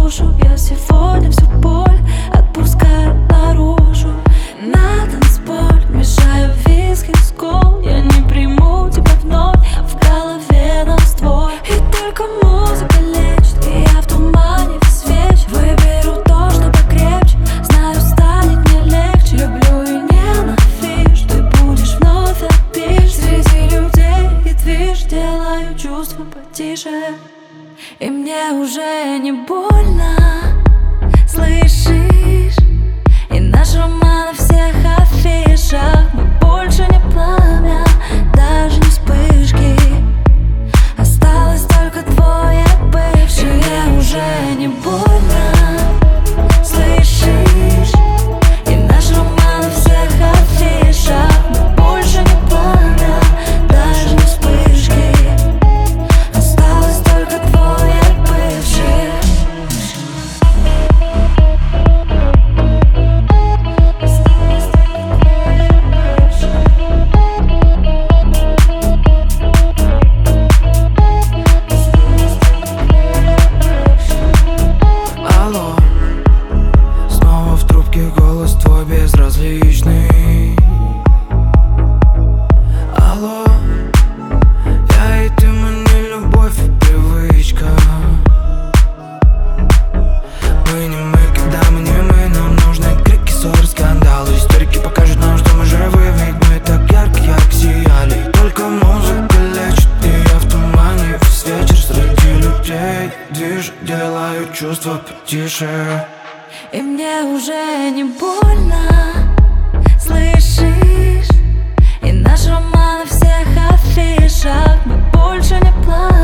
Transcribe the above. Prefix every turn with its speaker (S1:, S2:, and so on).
S1: душу. Я сегодня всю боль отпускаю наружу. На танцполе мешаю виски с кол. Я не приму тебя вновь, в голове раствор. И только музыка лечит, и я в тумане весь вечер. Выберу то, что покрепче, знаю, станет мне легче. Люблю и ненавижу, ты будешь вновь опишь. Среди людей и движ делаю чувства потише. И мне уже не больно, слышишь? И наш роман на всех афишах. Мы больше не пламя, даже не вспышки. Осталось только твой бывший. Мне уже не больно, слышишь? И наш роман на всех афишах. Мы больше не пламя, даже не вспышки. Осталось только твой бывший.
S2: Алло, снова в трубке голос твой безразличный. Алло, я и ты, мы не любовь и привычка. Мы не мы, когда мы не мы. Нам нужны крики, ссоры, скандалы. Историки покажут нам, что мы живы, ведь мы так ярко сияли. Только музыка лечит, и я в тумане весь вечер. Среди людей движ, делаю чувства потише.
S1: И мне уже не больно, слышишь? И наш роман на всех афишах. Мы больше не плачем.